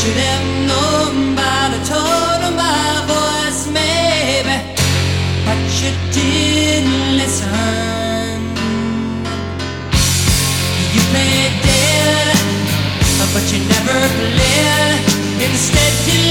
should have known by the tone of my voice, maybe, but you didn't listen. You played dead, but you never played. Instead, you